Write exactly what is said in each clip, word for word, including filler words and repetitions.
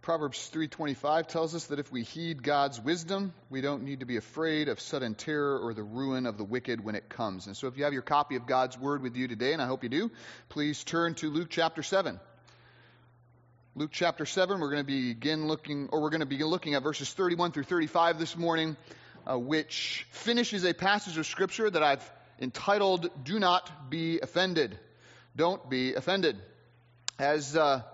Proverbs three twenty-five tells us that if we heed God's wisdom, we don't need to be afraid of sudden terror or the ruin of the wicked when it comes. And so if you have your copy of God's Word with you today, and I hope you do, please turn to Luke chapter seven. Luke chapter seven, we're going to begin looking, or we're going to begin looking at verses thirty-one through thirty-five this morning, uh, which finishes a passage of Scripture that I've entitled, Do Not Be Offended. Don't be offended. As... Uh,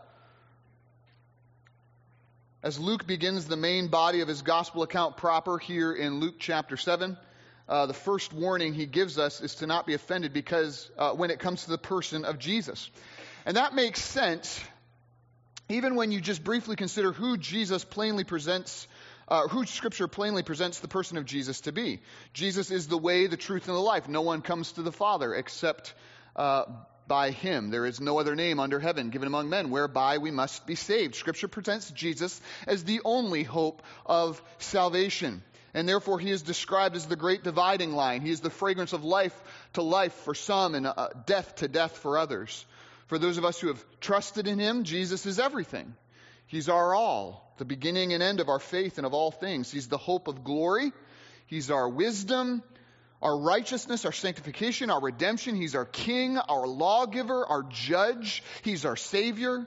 As Luke begins the main body of his gospel account proper here in Luke chapter seven, uh, the first warning he gives us is to not be offended because uh, when it comes to the person of Jesus. And that makes sense even when you just briefly consider who Jesus plainly presents, uh, who Scripture plainly presents the person of Jesus to be. Jesus is the way, the truth, and the life. No one comes to the Father except uh, by him. There is no other name under heaven given among men whereby we must be saved. Scripture presents Jesus as the only hope of salvation. And therefore he is described as the great dividing line. He is the fragrance of life to life for some and uh, death to death for others. For those of us who have trusted in him, Jesus is everything. He's our all, the beginning and end of our faith and of all things. He's the hope of glory. He's our wisdom, our righteousness, our sanctification, our redemption. He's our king, our lawgiver, our judge. He's our savior.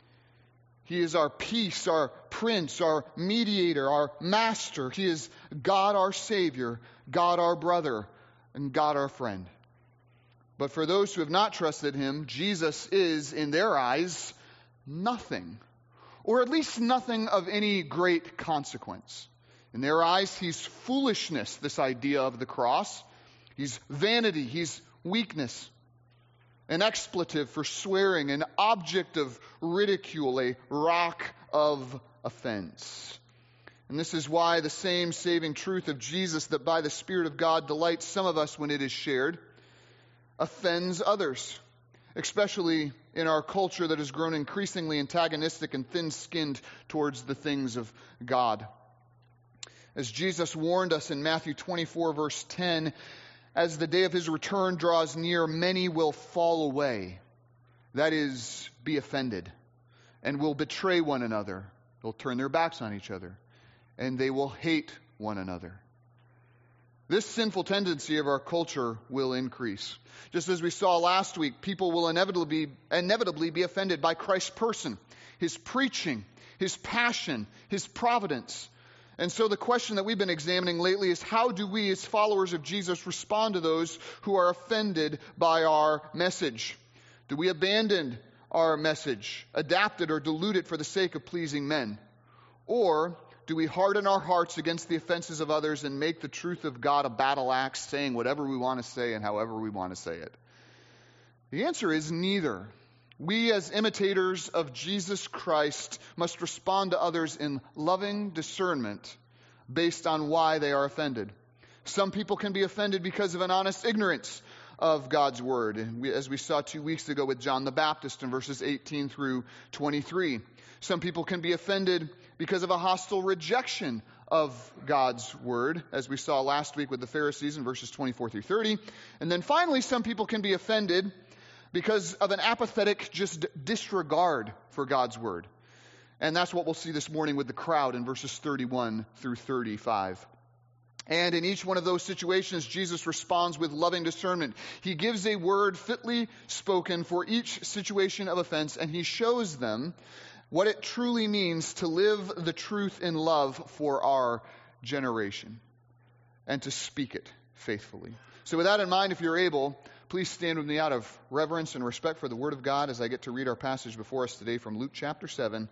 He is our peace, our prince, our mediator, our master. He is God our savior, God our brother, and God our friend. But for those who have not trusted him, Jesus is, in their eyes, nothing. Or at least nothing of any great consequence. In their eyes, he's foolishness, this idea of the cross. He's vanity, he's weakness, an expletive for swearing, an object of ridicule, a rock of offense. And this is why the same saving truth of Jesus that by the Spirit of God delights some of us when it is shared, offends others, especially in our culture that has grown increasingly antagonistic and thin-skinned towards the things of God. As Jesus warned us in Matthew twenty-four, verse ten, as the day of his return draws near, many will fall away. That is, be offended, and will betray one another. They'll turn their backs on each other, and they will hate one another. This sinful tendency of our culture will increase. Just as we saw last week, people will inevitably be, inevitably be offended by Christ's person, his preaching, his passion, his providence. And so the question that we've been examining lately is, how do we as followers of Jesus respond to those who are offended by our message? Do we abandon our message, adapt it or dilute it for the sake of pleasing men? Or do we harden our hearts against the offenses of others and make the truth of God a battle axe, saying whatever we want to say and however we want to say it? The answer is neither. We as imitators of Jesus Christ must respond to others in loving discernment based on why they are offended. Some people can be offended because of an honest ignorance of God's word, and we, as we saw two weeks ago with John the Baptist in verses eighteen through twenty-three. Some people can be offended because of a hostile rejection of God's word, as we saw last week with the Pharisees in verses twenty-four through thirty. And then finally, some people can be offended because of an apathetic just disregard for God's word. And that's what we'll see this morning with the crowd in verses thirty-one through thirty-five. And in each one of those situations, Jesus responds with loving discernment. He gives a word fitly spoken for each situation of offense, and he shows them what it truly means to live the truth in love for our generation and to speak it faithfully. So with that in mind, if you're able, please stand with me out of reverence and respect for the Word of God as I get to read our passage before us today from Luke chapter seven.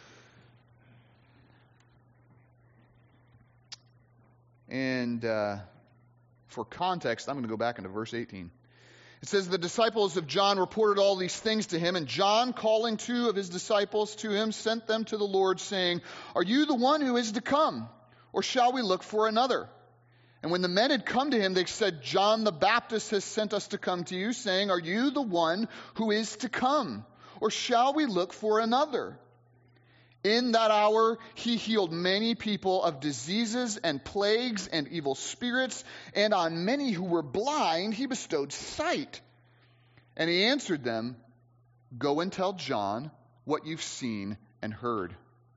And uh, for context, I'm going to go back into verse eighteen. It says, the disciples of John reported all these things to him, and John, calling two of his disciples to him, sent them to the Lord, saying, are you the one who is to come, or shall we look for another? And when the men had come to him, they said, John the Baptist has sent us to come to you, saying, are you the one who is to come, or shall we look for another? In that hour, he healed many people of diseases and plagues and evil spirits, and on many who were blind, he bestowed sight. And he answered them, go and tell John what you've seen and heard.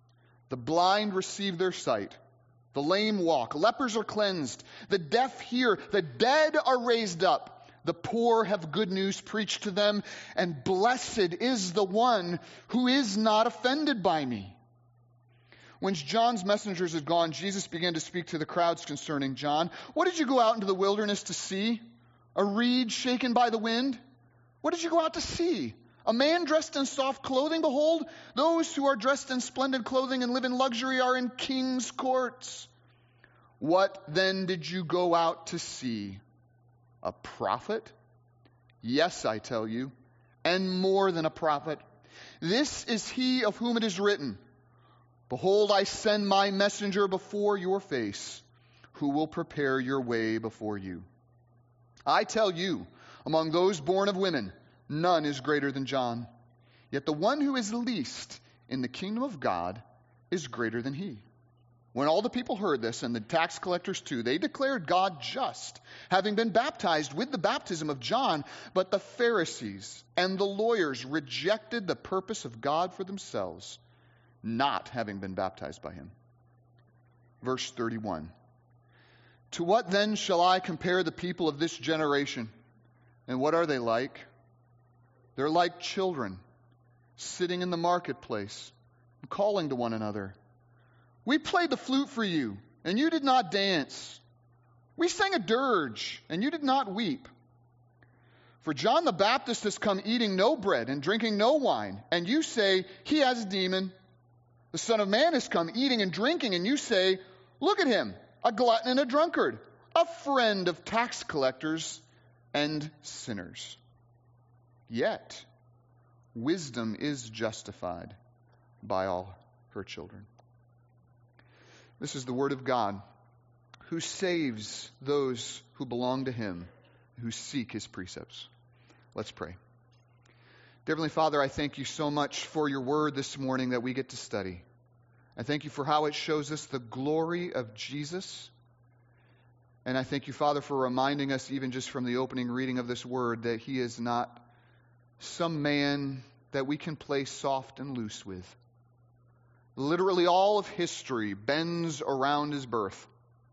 The blind receive their sight. The lame walk. Lepers are cleansed. The deaf hear. The dead are raised up. The poor have good news preached to them. And blessed is the one who is not offended by me. When John's messengers had gone, Jesus began to speak to the crowds concerning John. What did you go out into the wilderness to see? A reed shaken by the wind? What did you go out to see? A man dressed in soft clothing? Behold, those who are dressed in splendid clothing and live in luxury are in king's courts. What then did you go out to see? A prophet? Yes, I tell you, and more than a prophet. This is he of whom it is written, behold, I send my messenger before your face, who will prepare your way before you. I tell you, among those born of women, none is greater than John. Yet the one who is least in the kingdom of God is greater than he. When all the people heard this, and the tax collectors too, they declared God just, having been baptized with the baptism of John. But the Pharisees and the lawyers rejected the purpose of God for themselves, not having been baptized by him. Verse thirty-one. To what then shall I compare the people of this generation? And what are they like? They're like children sitting in the marketplace, calling to one another. We played the flute for you, and you did not dance. We sang a dirge, and you did not weep. For John the Baptist has come eating no bread and drinking no wine, and you say, he has a demon. The Son of Man has come eating and drinking, and you say, look at him, a glutton and a drunkard, a friend of tax collectors and sinners. Yet, wisdom is justified by all her children. This is the word of God, who saves those who belong to him, who seek his precepts. Let's pray. Dear Heavenly Father, I thank you so much for your word this morning that we get to study. I thank you for how it shows us the glory of Jesus. And I thank you, Father, for reminding us, even just from the opening reading of this word, that he is not some man that we can play soft and loose with. Literally all of history bends around his birth.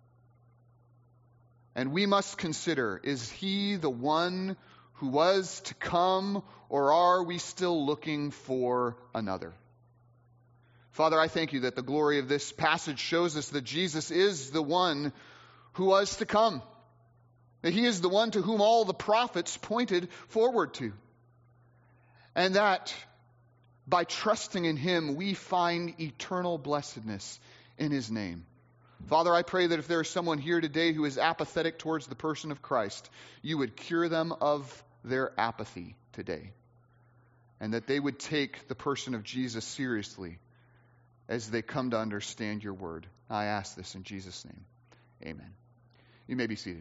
And we must consider, is he the one who was to come, or are we still looking for another? Father, I thank you that the glory of this passage shows us that Jesus is the one who was to come. That he is the one to whom all the prophets pointed forward to. And that by trusting in him, we find eternal blessedness in his name. Father, I pray that if there is someone here today who is apathetic towards the person of Christ, you would cure them of their apathy today. And that they would take the person of Jesus seriously as they come to understand your word. I ask this in Jesus' name. Amen. You may be seated.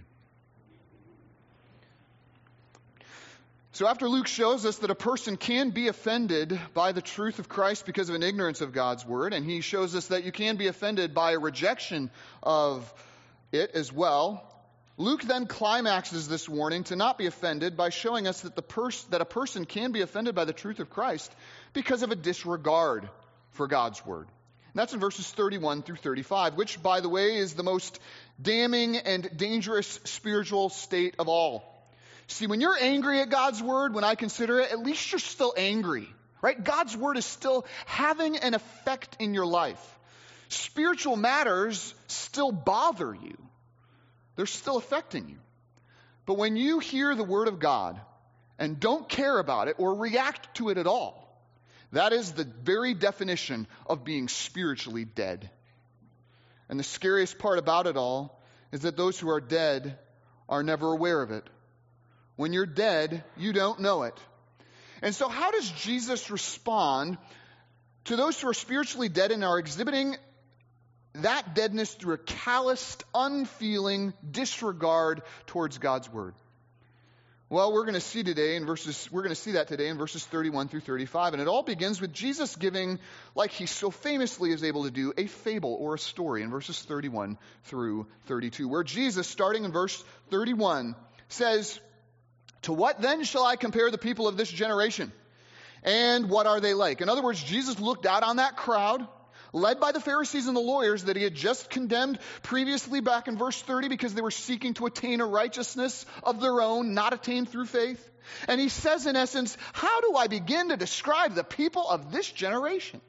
So after Luke shows us that a person can be offended by the truth of Christ because of an ignorance of God's word, and he shows us that you can be offended by a rejection of it as well, Luke then climaxes this warning to not be offended by showing us that the pers- that a person can be offended by the truth of Christ because of a disregard for God's word. And that's in verses thirty-one through thirty-five, which, by the way, is the most damning and dangerous spiritual state of all. See, when you're angry at God's word, when I consider it, at least you're still angry, right? God's word is still having an effect in your life. Spiritual matters still bother you. They're still affecting you. But when you hear the word of God and don't care about it or react to it at all, that is the very definition of being spiritually dead. And the scariest part about it all is that those who are dead are never aware of it. When you're dead, you don't know it. And so how does Jesus respond to those who are spiritually dead and are exhibiting that deadness through a calloused, unfeeling disregard towards God's word? Well, we're going to see today in verses, we're going to see that today in verses thirty-one through thirty-five. And it all begins with Jesus giving, like he so famously is able to do, a fable or a story in verses thirty-one through thirty-two, where Jesus, starting in verse thirty-one, says, "To what then shall I compare the people of this generation? And what are they like?" In other words, Jesus looked out on that crowd led by the Pharisees and the lawyers that he had just condemned previously back in verse thirty because they were seeking to attain a righteousness of their own, not attained through faith. And he says, in essence, how do I begin to describe the people of this generation?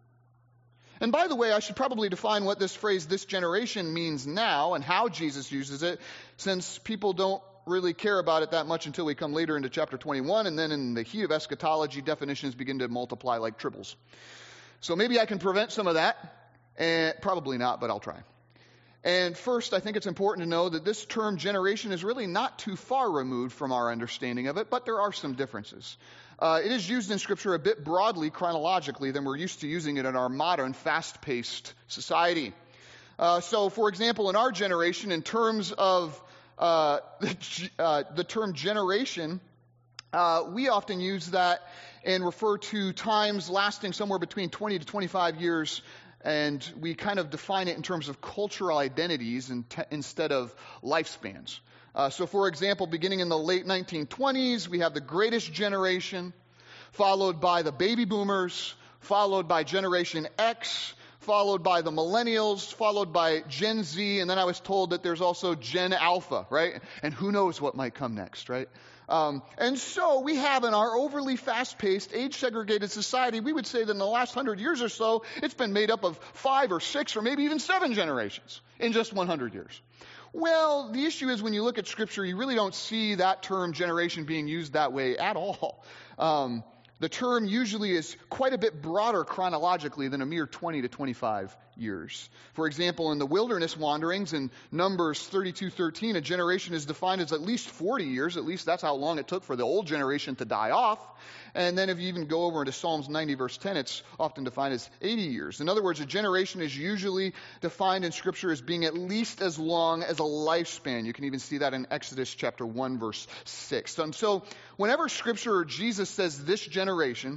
And by the way, I should probably define what this phrase, this generation, means now and how Jesus uses it, since people don't really care about it that much until we come later into chapter twenty-one, and then in the heat of eschatology, definitions begin to multiply like triples. So maybe I can prevent some of that, and probably not, but I'll try. And first, I think it's important to know that this term generation is really not too far removed from our understanding of it, but there are some differences. Uh, it is used in Scripture a bit broadly chronologically than we're used to using it in our modern, fast-paced society. Uh, so, for example, in our generation, in terms of uh, the, uh, the term generation, uh, we often use that and refer to times lasting somewhere between twenty to twenty-five years, and we kind of define it in terms of cultural identities in te- instead of lifespans. Uh, so, for example, beginning in the late nineteen twenties, we have the greatest generation, followed by the baby boomers, followed by Generation X, followed by the millennials, followed by Gen Z, and then I was told that there's also Gen Alpha, right? And who knows what might come next, right? Um, and so we have in our overly fast-paced, age-segregated society, we would say that in the last hundred years or so, it's been made up of five or six or maybe even seven generations in just one hundred years. Well, the issue is when you look at Scripture, you really don't see that term generation being used that way at all. Um, the term usually is quite a bit broader chronologically than a mere twenty to twenty-five years. For example, in the wilderness wanderings in Numbers thirty-two thirteen, a generation is defined as at least forty years. At least that's how long it took for the old generation to die off. And then if you even go over into Psalms ninety verse ten, it's often defined as eighty years. In other words, a generation is usually defined in Scripture as being at least as long as a lifespan. You can even see that in Exodus chapter one verse six. And so whenever Scripture or Jesus says this generation,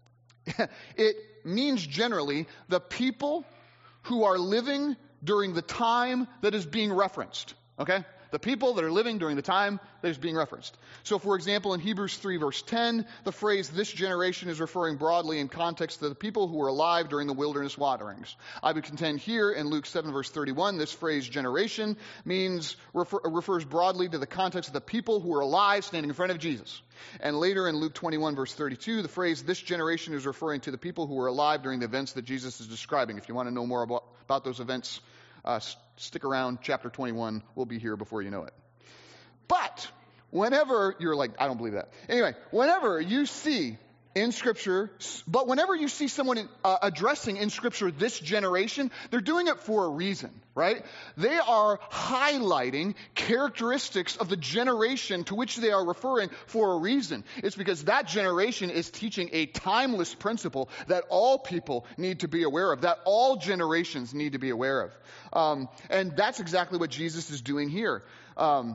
it means generally the people who are living during the time that is being referenced. Okay? The people that are living during the time that is being referenced. So, for example, in Hebrews three verse ten, the phrase this generation is referring broadly in context to the people who were alive during the wilderness wanderings. I would contend here in Luke seven verse thirty-one, this phrase generation means refer, refers broadly to the context of the people who were alive standing in front of Jesus. And later in Luke twenty-one verse thirty-two, the phrase this generation is referring to the people who were alive during the events that Jesus is describing. If you want to know more about, about those events, Uh, stick around, chapter twenty-one will be here before you know it. But whenever you're like, I don't believe that. Anyway, whenever you see in Scripture, but whenever you see someone in, uh, addressing in Scripture this generation, they're doing it for a reason, right? They are highlighting characteristics of the generation to which they are referring for a reason. It's because that generation is teaching a timeless principle that all people need to be aware of, that all generations need to be aware of. Um, and that's exactly what Jesus is doing here. Um,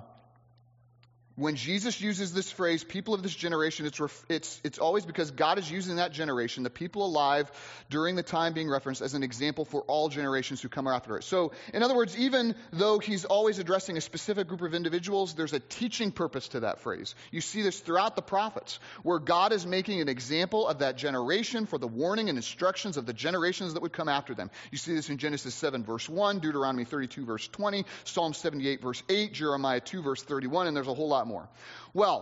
When Jesus uses this phrase, people of this generation, it's, ref- it's, it's always because God is using that generation, the people alive during the time being referenced, as an example for all generations who come after it. So, in other words, even though he's always addressing a specific group of individuals, there's a teaching purpose to that phrase. You see this throughout the prophets, where God is making an example of that generation for the warning and instructions of the generations that would come after them. You see this in Genesis seven verse one, Deuteronomy thirty-two verse twenty, Psalm seventy-eight verse eight, Jeremiah two verse thirty-one, and there's a whole lot more. Well,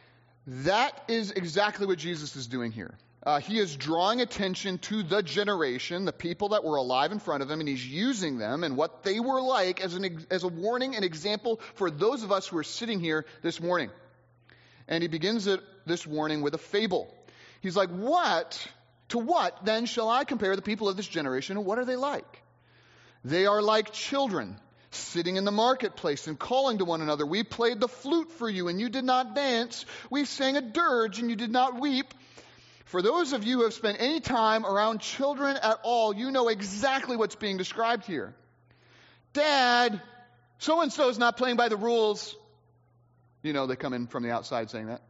that is exactly what Jesus is doing here. Uh, he is drawing attention to the generation, the people that were alive in front of him, and he's using them and what they were like as an as a warning and example for those of us who are sitting here this morning. And he begins it, this warning with a fable. He's like, what, to what then shall I compare the people of this generation, and what are they like? They are like children sitting in the marketplace and calling to one another. We played the flute for you and you did not dance. We sang a dirge and you did not weep. For those of you who have spent any time around children at all, you know exactly what's being described here. Dad, so-and-so is not playing by the rules. You know, they come in from the outside saying that.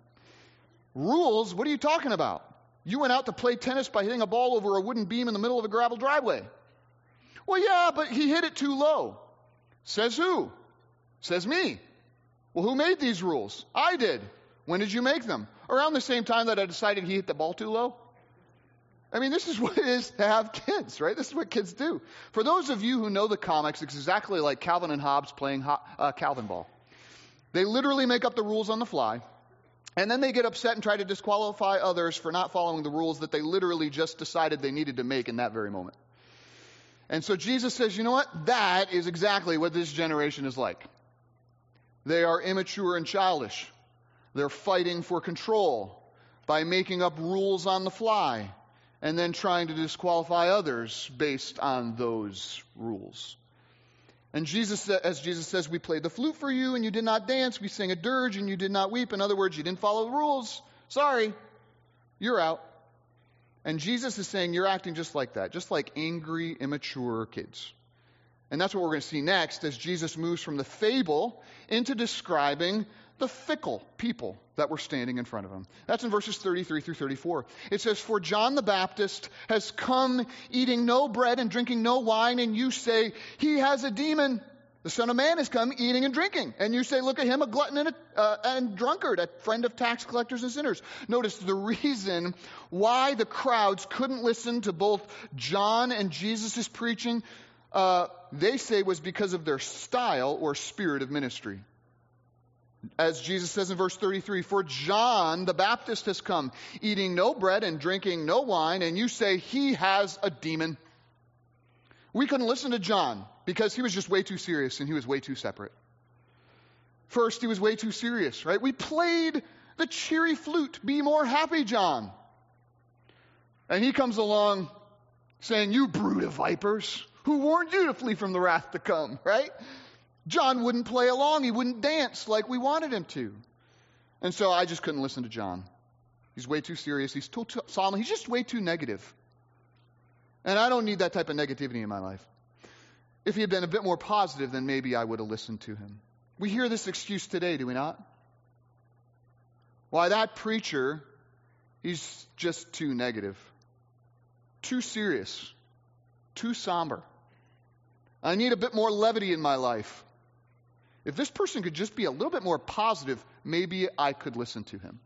Rules? What are you talking about? You went out to play tennis by hitting a ball over a wooden beam in the middle of a gravel driveway. Well, yeah, but he hit it too low. Says who? Says me. Well, who made these rules? I did. When did you make them? Around the same time that I decided he hit the ball too low. I mean, this is what it is to have kids, right? This is what kids do. For those of you who know the comics, it's exactly like Calvin and Hobbes playing ho- uh, Calvin ball. They literally make up the rules on the fly, and then they get upset and try to disqualify others for not following the rules that they literally just decided they needed to make in that very moment. And so Jesus says, you know what? That is exactly what this generation is like. They are immature and childish. They're fighting for control by making up rules on the fly and then trying to disqualify others based on those rules. And Jesus, as Jesus says, we played the flute for you and you did not dance. We sang a dirge and you did not weep. In other words, you didn't follow the rules. Sorry, you're out. And Jesus is saying you're acting just like that, just like angry, immature kids. And that's what we're going to see next as Jesus moves from the fable into describing the fickle people that were standing in front of him. That's in verses thirty-three through thirty-four. It says, "For John the Baptist has come eating no bread and drinking no wine, and you say, he has a demon. The Son of Man has come eating and drinking. And you say, look at him, a glutton and a uh, and drunkard, a friend of tax collectors and sinners." Notice the reason why the crowds couldn't listen to both John and Jesus' preaching, uh, they say was because of their style or spirit of ministry. As Jesus says in verse thirty-three, "For John the Baptist has come, eating no bread and drinking no wine, and you say he has a demon." We couldn't listen to John because he was just way too serious and he was way too separate. First, he was way too serious, right? We played the cheery flute, "Be more happy, John." And he comes along saying, "You brood of vipers, who warned you to flee from the wrath to come," right? John wouldn't play along. He wouldn't dance like we wanted him to. And so I just couldn't listen to John. He's way too serious. He's too, too solemn. He's just way too negative. And I don't need that type of negativity in my life. If he had been a bit more positive, then maybe I would have listened to him. We hear this excuse today, do we not? Why, that preacher, he's just too negative, too serious, too somber. I need a bit more levity in my life. If this person could just be a little bit more positive, maybe I could listen to him.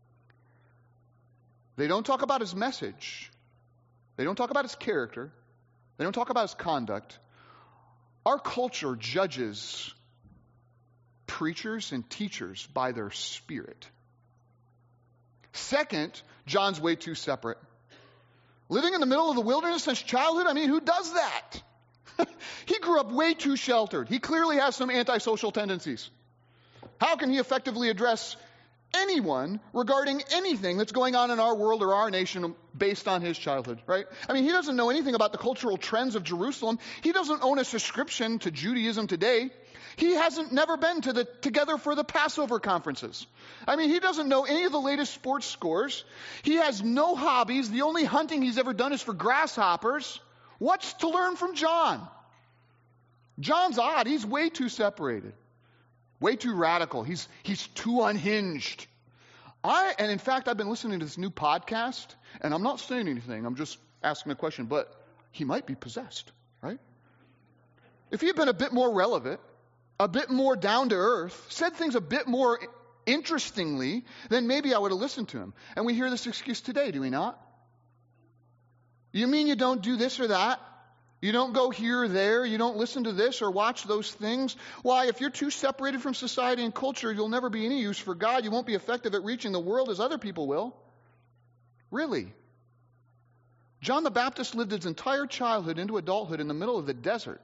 They don't talk about his message. They don't talk about his character. They don't talk about his conduct. Our culture judges preachers and teachers by their spirit. Second, John's way too separate. Living in the middle of the wilderness since childhood, I mean, who does that? He grew up way too sheltered. He clearly has some antisocial tendencies. How can he effectively address anyone regarding anything that's going on in our world or our nation based on his childhood, right? I mean, he doesn't know anything about the cultural trends of Jerusalem. He doesn't own a subscription to Judaism today. He hasn't never been to the Together for the Passover conferences. I mean, he doesn't know any of the latest sports scores. He has no hobbies. The only hunting he's ever done is for grasshoppers. What's to learn from John? John's odd. He's way too separated. Way too radical. He's he's too unhinged. I and in fact, I've been listening to this new podcast, and I'm not saying anything. I'm just asking a question, but he might be possessed, right? If he had been a bit more relevant, a bit more down to earth, said things a bit more interestingly, then maybe I would have listened to him. And we hear this excuse today, do we not? You mean you don't do this or that? You don't go here or there? You don't listen to this or watch those things? Why, if you're too separated from society and culture, you'll never be any use for God. You won't be effective at reaching the world as other people will. Really? John the Baptist lived his entire childhood into adulthood in the middle of the desert.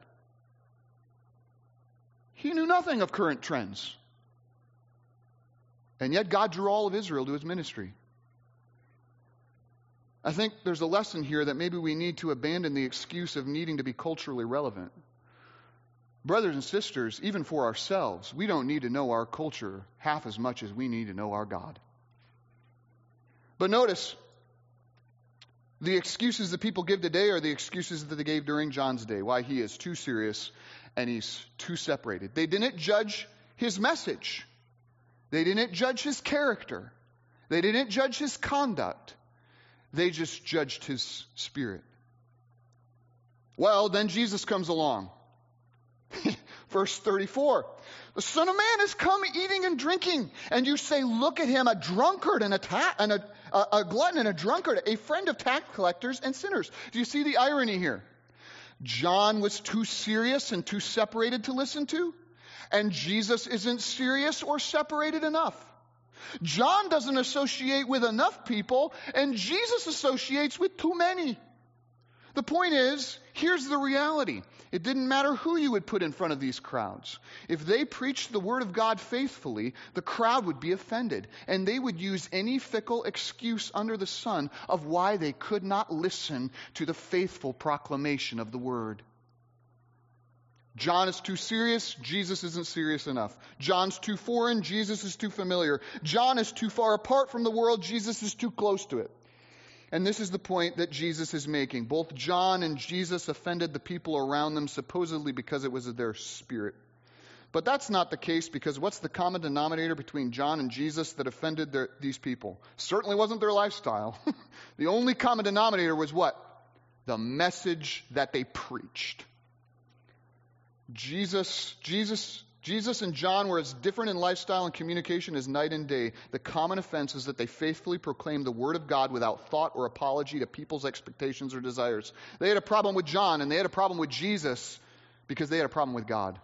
He knew nothing of current trends. And yet God drew all of Israel to his ministry. I think there's a lesson here that maybe we need to abandon the excuse of needing to be culturally relevant. Brothers and sisters, even for ourselves, we don't need to know our culture half as much as we need to know our God. But notice, the excuses that people give today are the excuses that they gave during John's day, why he is too serious and he's too separated. They didn't judge his message. They didn't judge his character. They didn't judge his conduct. They just judged his spirit. Well, then Jesus comes along. Verse thirty-four. The Son of Man has come eating and drinking. And you say, look at him, a drunkard and a, ta- and a, a, a glutton and a drunkard, a friend of tax collectors and sinners. Do you see the irony here? John was too serious and too separated to listen to, and Jesus isn't serious or separated enough. John doesn't associate with enough people, and Jesus associates with too many. The point is, here's the reality. It didn't matter who you would put in front of these crowds. If they preached the word of God faithfully, the crowd would be offended, and they would use any fickle excuse under the sun of why they could not listen to the faithful proclamation of the word. John is too serious, Jesus isn't serious enough. John's too foreign, Jesus is too familiar. John is too far apart from the world, Jesus is too close to it. And this is the point that Jesus is making. Both John and Jesus offended the people around them supposedly because it was of their spirit. But that's not the case, because what's the common denominator between John and Jesus that offended their, these people? Certainly wasn't their lifestyle. The only common denominator was what? The message that they preached. Jesus, Jesus, Jesus and John were as different in lifestyle and communication as night and day. The common offense is that they faithfully proclaimed the word of God without thought or apology to people's expectations or desires. They had a problem with John, and they had a problem with Jesus because they had a problem with God.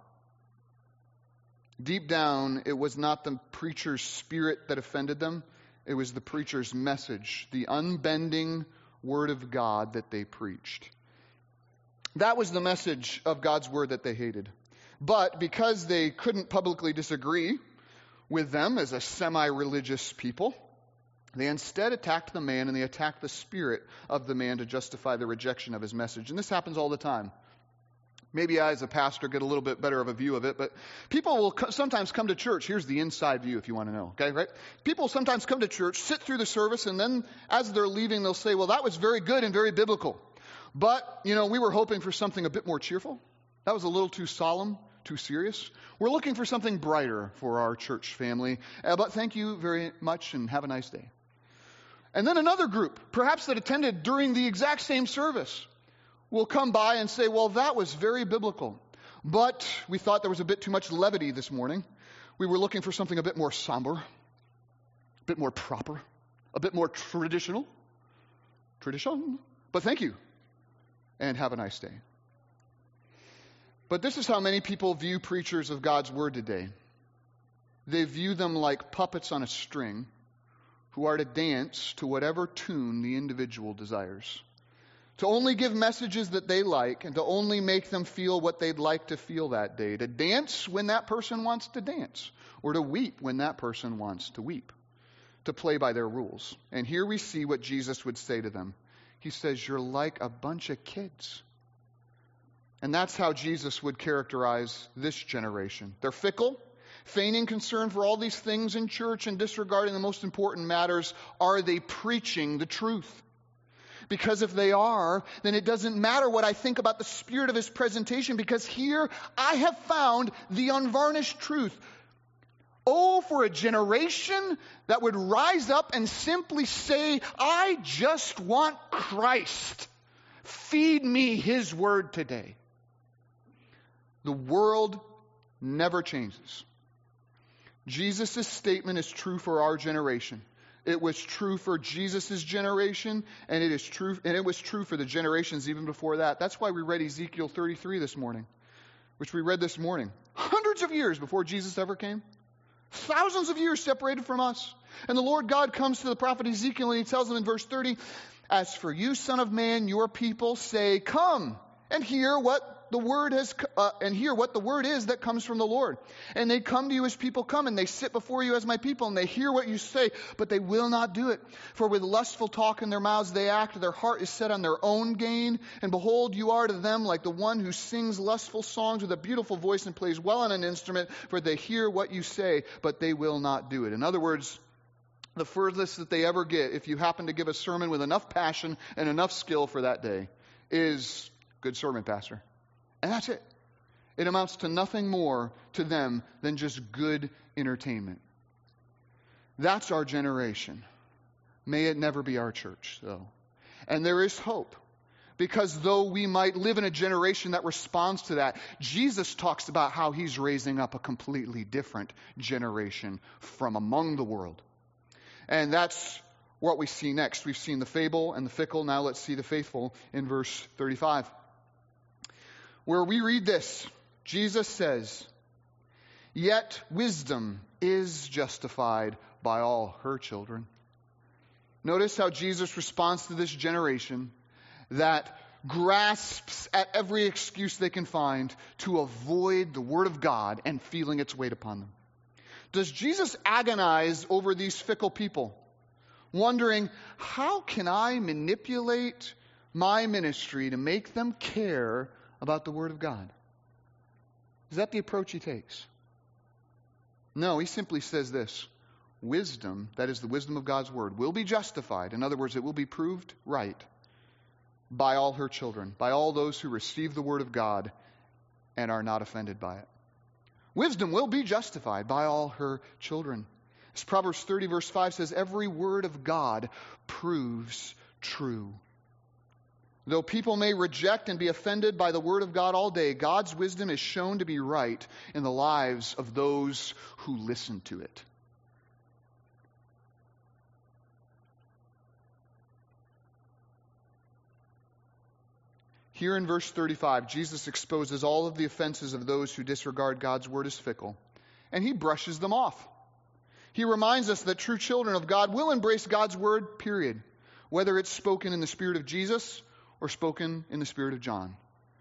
Deep down, it was not the preacher's spirit that offended them. It was the preacher's message, the unbending word of God that they preached. That was the message of God's word that they hated. But because they couldn't publicly disagree with them as a semi-religious people, they instead attacked the man, and they attacked the spirit of the man to justify the rejection of his message. And this happens all the time. Maybe I, as a pastor, get a little bit better of a view of it, but people will co- sometimes come to church. Here's the inside view, if you want to know, okay, right? People sometimes come to church, sit through the service, and then as they're leaving, they'll say, well, that was very good and very biblical. But, you know, we were hoping for something a bit more cheerful. That was a little too solemn, too serious. We're looking for something brighter for our church family. Uh, but thank you very much, and have a nice day. And then another group, perhaps that attended during the exact same service, will come by and say, well, that was very biblical. But we thought there was a bit too much levity this morning. We were looking for something a bit more somber, a bit more proper, a bit more traditional. Tradition. But thank you. And have a nice day. But this is how many people view preachers of God's word today. They view them like puppets on a string who are to dance to whatever tune the individual desires. To only give messages that they like, and to only make them feel what they'd like to feel that day. To dance when that person wants to dance, or to weep when that person wants to weep. To play by their rules. And here we see what Jesus would say to them. He says, you're like a bunch of kids. And that's how Jesus would characterize this generation. They're fickle, feigning concern for all these things in church and disregarding the most important matters. Are they preaching the truth? Because if they are, then it doesn't matter what I think about the spirit of his presentation, because here I have found the unvarnished truth. Oh, for a generation that would rise up and simply say, I just want Christ. Feed me his word today. The world never changes. Jesus' statement is true for our generation. It was true for Jesus' generation, and it is true, and it was true for the generations even before that. That's why we read Ezekiel thirty-three this morning, which we read this morning. Hundreds of years before Jesus ever came. Thousands of years separated from us. And the Lord God comes to the prophet Ezekiel, and he tells him in verse thirty, as for you, son of man, your people say, come and hear what the word has, uh, and hear what the word is that comes from the Lord. And they come to you as people come, and they sit before you as my people, and they hear what you say, but they will not do it. For with lustful talk in their mouths they act, their heart is set on their own gain. And behold, you are to them like the one who sings lustful songs with a beautiful voice and plays well on an instrument, for they hear what you say, but they will not do it. In other words, the furthest that they ever get, if you happen to give a sermon with enough passion and enough skill for that day, is good sermon, Pastor. And that's it. It amounts to nothing more to them than just good entertainment. That's our generation. May it never be our church, though. And there is hope. Because though we might live in a generation that responds to that, Jesus talks about how he's raising up a completely different generation from among the world. And that's what we see next. We've seen the fable and the fickle. Now let's see the faithful in verse thirty-five, where we read this. Jesus says, "Yet wisdom is justified by all her children." Notice how Jesus responds to this generation that grasps at every excuse they can find to avoid the Word of God and feeling its weight upon them. Does Jesus agonize over these fickle people, wondering, how can I manipulate my ministry to make them care about the Word of God? Is that the approach he takes? No, he simply says this. Wisdom, that is the wisdom of God's Word, will be justified. In other words, it will be proved right by all her children, by all those who receive the Word of God and are not offended by it. Wisdom will be justified by all her children. As Proverbs thirty verse five says, every word of God proves true. Though people may reject and be offended by the Word of God all day, God's wisdom is shown to be right in the lives of those who listen to it. Here in verse thirty-five, Jesus exposes all of the offenses of those who disregard God's word as fickle, and he brushes them off. He reminds us that true children of God will embrace God's word, period, whether it's spoken in the spirit of Jesus or spoken in the spirit of John.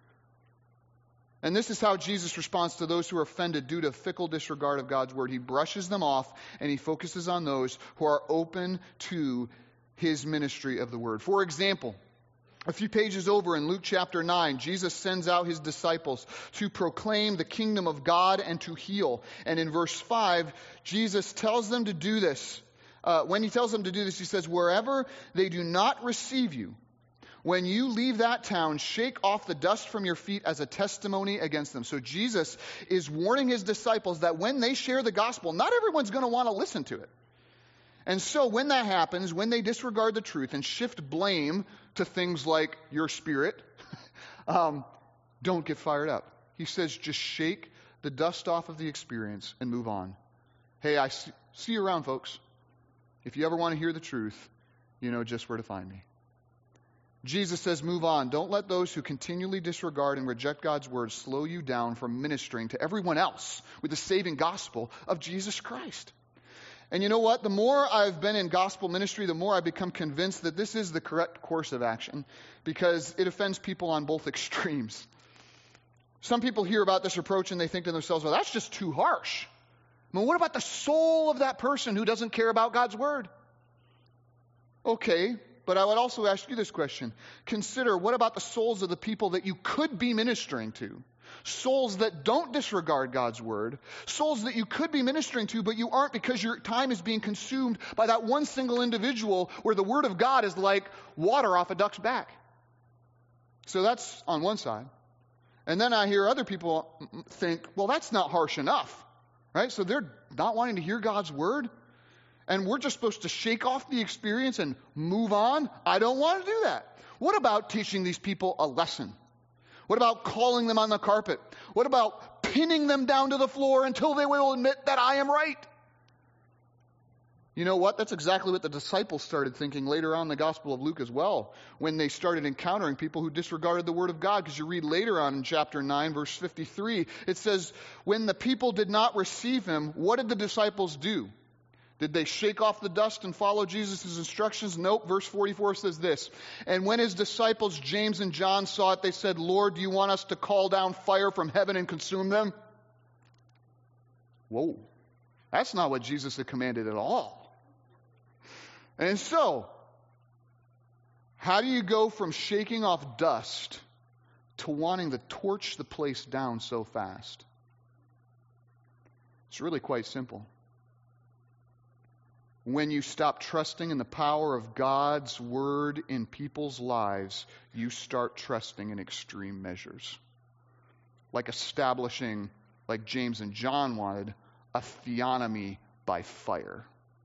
And this is how Jesus responds to those who are offended due to fickle disregard of God's word. He brushes them off, and he focuses on those who are open to his ministry of the word. For example, a few pages over in Luke chapter nine, Jesus sends out his disciples to proclaim the kingdom of God and to heal. And in verse five, Jesus tells them to do this. Uh, when he tells them to do this, he says, wherever they do not receive you, when you leave that town, shake off the dust from your feet as a testimony against them. So Jesus is warning his disciples that when they share the gospel, not everyone's going to want to listen to it. And so when that happens, when they disregard the truth and shift blame to things like your spirit, um, don't get fired up. He says just shake the dust off of the experience and move on. Hey, I see, see you around, folks. If you ever want to hear the truth, you know just where to find me. Jesus says move on. Don't let those who continually disregard and reject God's word slow you down from ministering to everyone else with the saving gospel of Jesus Christ. And you know what? The more I've been in gospel ministry, the more I become convinced that this is the correct course of action because it offends people on both extremes. Some people hear about this approach and they think to themselves, well, that's just too harsh. I mean, what about the soul of that person who doesn't care about God's word? Okay, but I would also ask you this question. Consider, what about the souls of the people that you could be ministering to? Souls that don't disregard God's word. Souls that you could be ministering to, but you aren't because your time is being consumed by that one single individual where the word of God is like water off a duck's back. So that's on one side. And then I hear other people think, well, that's not harsh enough. Right? So they're not wanting to hear God's word. And we're just supposed to shake off the experience and move on. I don't want to do that. What about teaching these people a lesson? What about calling them on the carpet? What about pinning them down to the floor until they will admit that I am right? You know what? That's exactly what the disciples started thinking later on in the Gospel of Luke as well, when they started encountering people who disregarded the word of God. Because you read later on in chapter nine, verse fifty-three, it says, when the people did not receive him, what did the disciples do? Did they shake off the dust and follow Jesus' instructions? Nope. Verse forty-four says this. And when his disciples, James and John, saw it, they said, Lord, do you want us to call down fire from heaven and consume them? Whoa. That's not what Jesus had commanded at all. And so, how do you go from shaking off dust to wanting to torch the place down so fast? It's really quite simple. When you stop trusting in the power of God's word in people's lives, you start trusting in extreme measures. Like establishing, like James and John wanted, a theonomy by fire.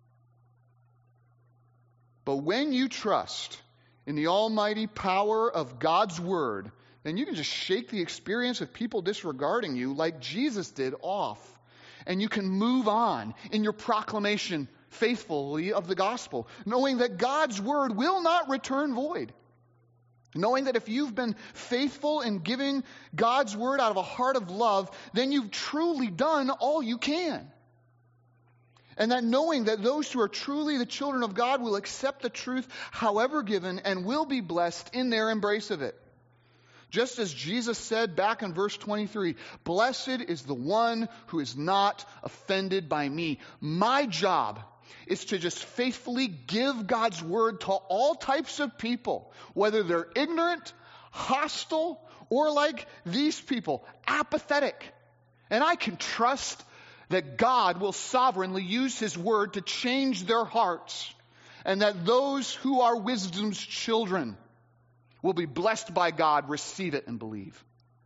But when you trust in the almighty power of God's word, then you can just shake the experience of people disregarding you like Jesus did off. And you can move on in your proclamation faithfully of the gospel, knowing that God's word will not return void. Knowing that if you've been faithful in giving God's word out of a heart of love, then you've truly done all you can. And that knowing that those who are truly the children of God will accept the truth however given and will be blessed in their embrace of it. Just as Jesus said back in verse twenty-three, "Blessed is the one who is not offended by me." My job is to just faithfully give God's word to all types of people, whether they're ignorant, hostile, or like these people, apathetic. And I can trust that God will sovereignly use His word to change their hearts, and that those who are wisdom's children will be blessed by God, receive it, and believe.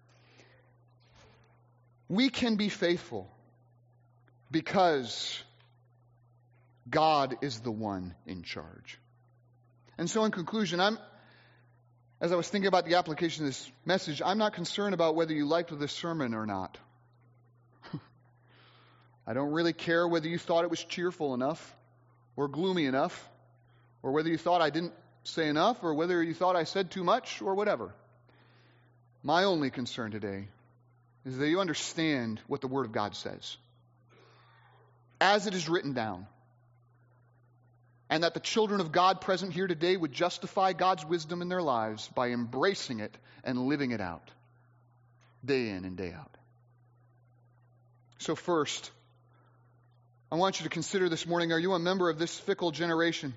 We can be faithful because God is the one in charge. And so in conclusion, I'm, as I was thinking about the application of this message, I'm not concerned about whether you liked this sermon or not. I don't really care whether you thought it was cheerful enough or gloomy enough, or whether you thought I didn't say enough, or whether you thought I said too much, or whatever. My only concern today is that you understand what the Word of God says, as it is written down, and that the children of God present here today would justify God's wisdom in their lives by embracing it and living it out, day in and day out. So first, I want you to consider this morning, are you a member of this fickle generation?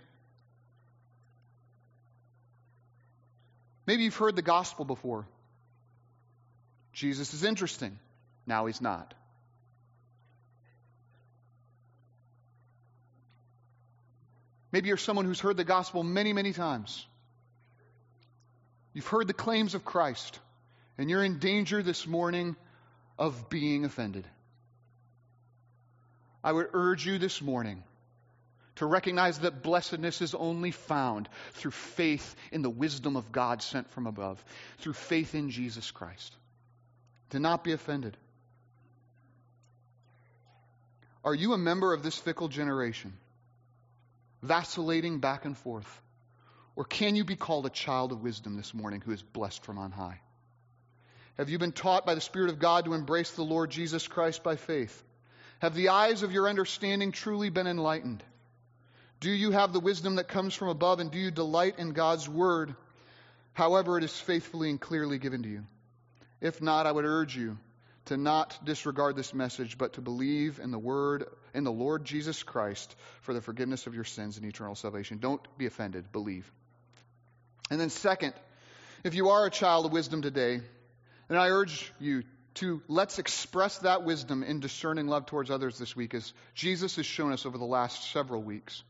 Maybe you've heard the gospel before. Jesus is interesting. Now He's not. Maybe you're someone who's heard the gospel many, many times. You've heard the claims of Christ, and you're in danger this morning of being offended. I would urge you this morning to recognize that blessedness is only found through faith in the wisdom of God sent from above, through faith in Jesus Christ. To not be offended. Are you a member of this fickle generation, vacillating back and forth? Or can you be called a child of wisdom this morning who is blessed from on high? Have you been taught by the Spirit of God to embrace the Lord Jesus Christ by faith? Have the eyes of your understanding truly been enlightened? Do you have the wisdom that comes from above, and do you delight in God's word, however it is faithfully and clearly given to you? If not, I would urge you to not disregard this message, but to believe in the word, in the Lord Jesus Christ for the forgiveness of your sins and eternal salvation. Don't be offended, believe. And then second, if you are a child of wisdom today, then I urge you to let's express that wisdom in discerning love towards others this week, as Jesus has shown us over the last several weeks.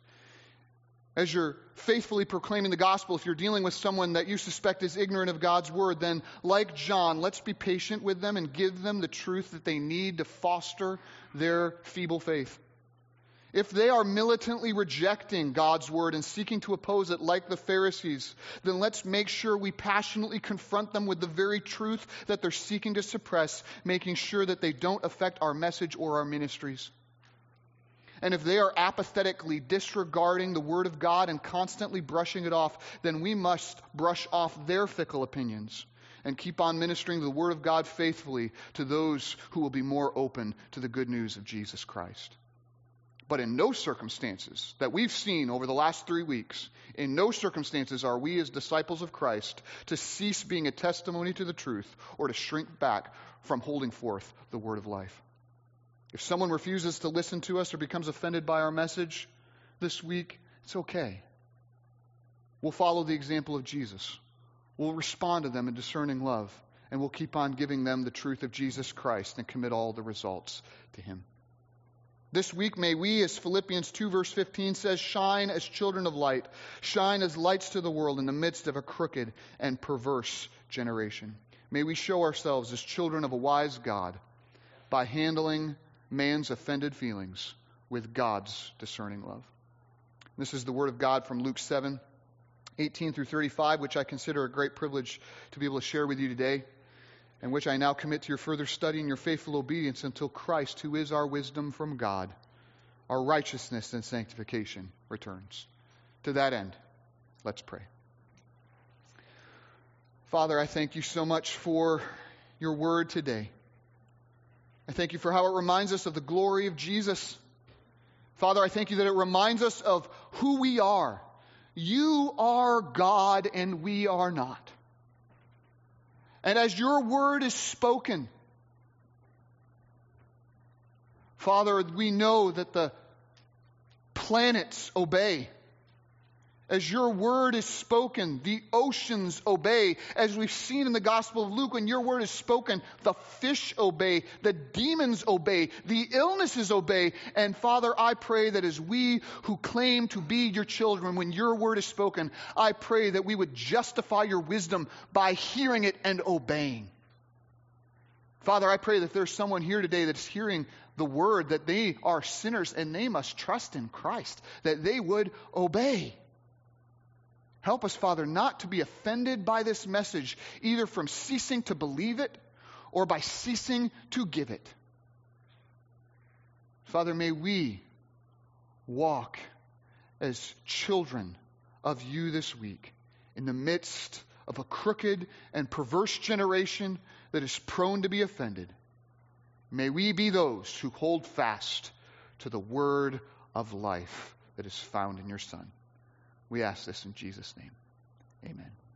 As you're faithfully proclaiming the gospel, if you're dealing with someone that you suspect is ignorant of God's word, then like John, let's be patient with them and give them the truth that they need to foster their feeble faith. If they are militantly rejecting God's word and seeking to oppose it like the Pharisees, then let's make sure we passionately confront them with the very truth that they're seeking to suppress, making sure that they don't affect our message or our ministries. And if they are apathetically disregarding the word of God and constantly brushing it off, then we must brush off their fickle opinions and keep on ministering the word of God faithfully to those who will be more open to the good news of Jesus Christ. But in no circumstances that we've seen over the last three weeks, in no circumstances are we as disciples of Christ to cease being a testimony to the truth or to shrink back from holding forth the word of life. If someone refuses to listen to us or becomes offended by our message this week, it's okay. We'll follow the example of Jesus. We'll respond to them in discerning love, and we'll keep on giving them the truth of Jesus Christ and commit all the results to Him. This week, may we, as Philippians two verse fifteen says, shine as children of light, shine as lights to the world in the midst of a crooked and perverse generation. May we show ourselves as children of a wise God by handling man's offended feelings with God's discerning love. This is the word of God from Luke seven, eighteen through thirty-five, which I consider a great privilege to be able to share with you today, and which I now commit to your further study and your faithful obedience until Christ, who is our wisdom from God, our righteousness and sanctification returns. To that end, let's pray. Father, I thank you so much for your word today. I thank you for how it reminds us of the glory of Jesus. Father, I thank you that it reminds us of who we are. You are God and we are not. And as your word is spoken, Father, we know that the planets obey. As your word is spoken, the oceans obey. As we've seen in the Gospel of Luke, when your word is spoken, the fish obey, the demons obey, the illnesses obey. And Father, I pray that as we who claim to be your children, when your word is spoken, I pray that we would justify your wisdom by hearing it and obeying. Father, I pray that there's someone here today that's hearing the word, that they are sinners and they must trust in Christ, that they would obey. Help us, Father, not to be offended by this message, either from ceasing to believe it or by ceasing to give it. Father, may we walk as children of you this week in the midst of a crooked and perverse generation that is prone to be offended. May we be those who hold fast to the word of life that is found in your Son. We ask this in Jesus' name. Amen.